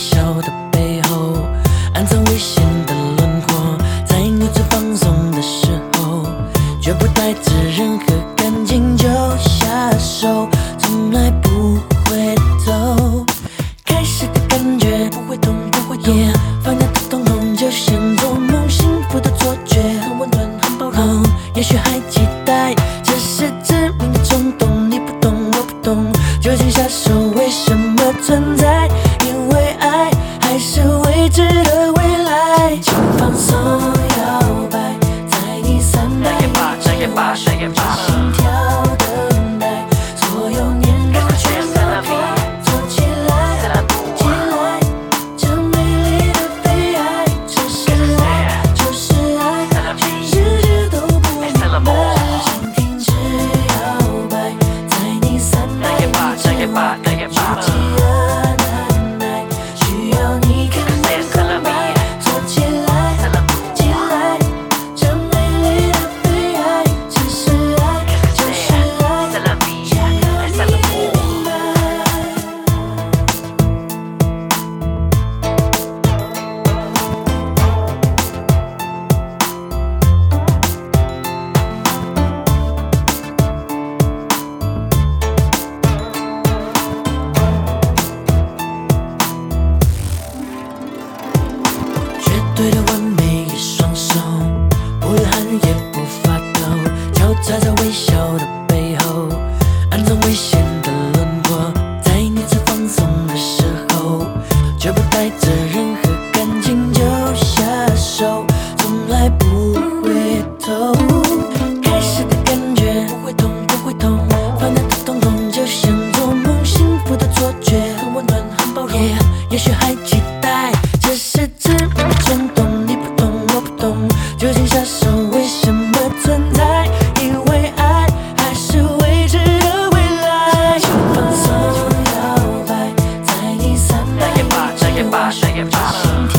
笑的背后，暗藏危险的轮廓。在你最放松的时候，绝不带着任何感情就下手，从来不回头。开始的感觉不会痛，不会痛，放掉的痛痛就像做梦，幸福的错觉，很温暖，很包容。也许还期待，这是致命的冲动，你不懂，我不懂，究竟下手为什么存在？因为爱还是未知的未来。请放松摇摆，在你散发的心跳等待，所有念头全都可以做起来，起来，这美丽的悲哀，这是爱，就是爱，全世界都不明白。请停止摇摆，在你散发的一阵雾气啊难耐，需要你看见空白，做起来，起来，这美丽的悲哀，这是爱，就是爱，需要你明白。绝对的完美一双手，不流汗也不发抖，交叉在微笑的背后，暗藏危险的轮廓。在你最放松的时候，绝不带着任何感情就下手，从来不回头。开始的感觉不会痛，不会痛，放掉的痛痛就像做梦，幸福的错觉，很温暖，很包容。也许还期待，这是致命的冲动，你不懂，我不懂，究竟下手为什么存在？因为爱还是未知的未来。请放松摇摆，在你散发的一阵雾气。